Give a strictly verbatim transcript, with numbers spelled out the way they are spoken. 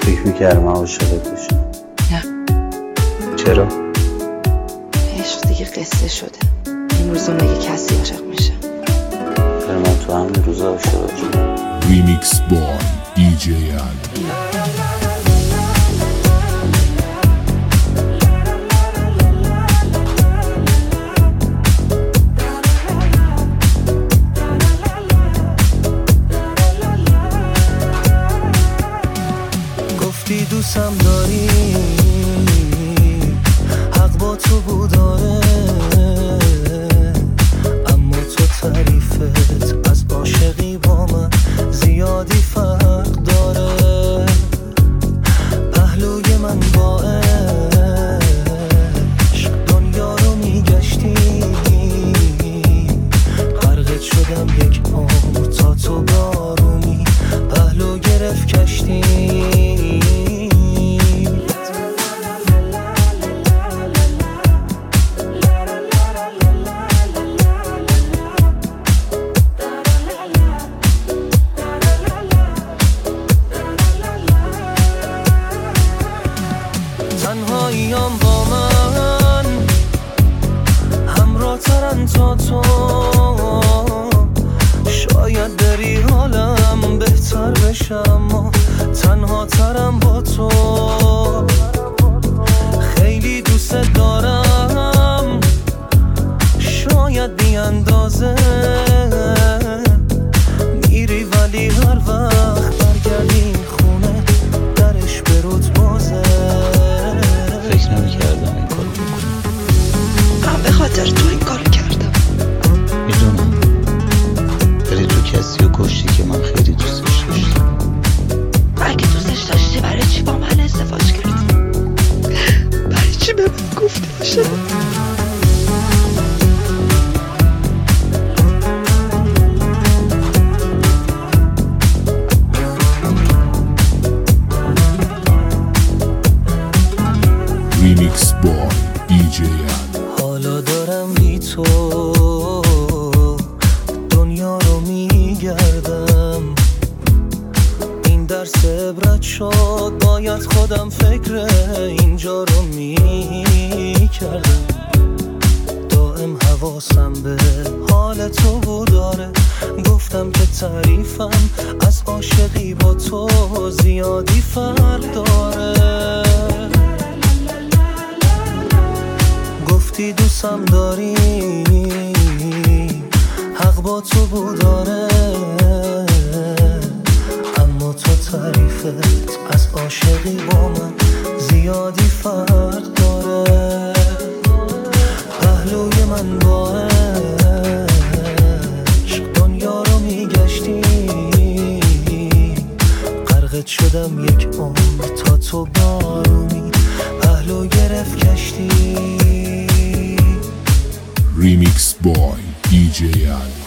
فکر میکردم عاشقت بشم. نه. چرا؟ عشق دیگه قصه شده. این روزا مگه کسی عاشق میشه؟ من تو همین روزا عاشق شدم. ریمیکس بای دی جی ال. گفتی دوستم داری، حق با تو بوداره، اما تو تعریفت از عاشقی با من زیادی فرق داره. پهلوی من با عشق دنیا رو میگشتی، غرقت شدم یک عمر تا تو بارونی پهلو گرفت کشتی. تنهاییام با من همراه ترن تا تو، شاید بری حالم بهتر بشم، اما تنها ترم با تو. خیلی دوست دارم، شاید بی اندازه، میری ولی هر وقت برگردی خونه درش به روت بازه. فکر نمی‌کردم این کارو بکنم. من به خاطر تو این کارو کردم. میدونم ولی تو کسی رو کشتی که من خیلی دوستش داشتم. اگه دوستش داشتی برای چی با من ازدواج کردی؟ برای چی به من گفتی عاشقم؟ ریمیکس بای دی جی ال. حالا دارم بی تو دنیا رو میگردم، این درس عبرت شد، باید خودم فکر اینجا رو میکردم. دائم حواسم به حال تو بوداره، گفتم که تعریفم از عاشقی با تو زیادی فرق داره. گفتی دوستم داری، حق با تو بوداره، اما تو تعریفت از عاشقی با من زیادی فرق داره. پهلوی من با عشق دنیا رو میگشتی، غرقت شدم یک عمر تا تو بارونی پهلو گرفت کشتی. ریمیکس بای دی جی ال.